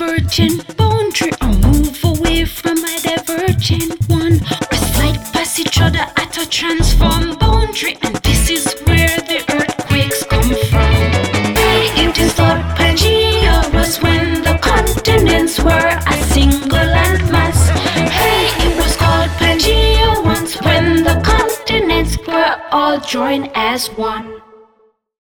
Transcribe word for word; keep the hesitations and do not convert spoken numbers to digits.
divergent boundary, or move away from a divergent one, or slide past each other at a transform boundary, and this is where the earthquakes come from. It is thought Pangea was when the continents were a single landmass. Hey, it was called Pangea once when the continents were all joined as one.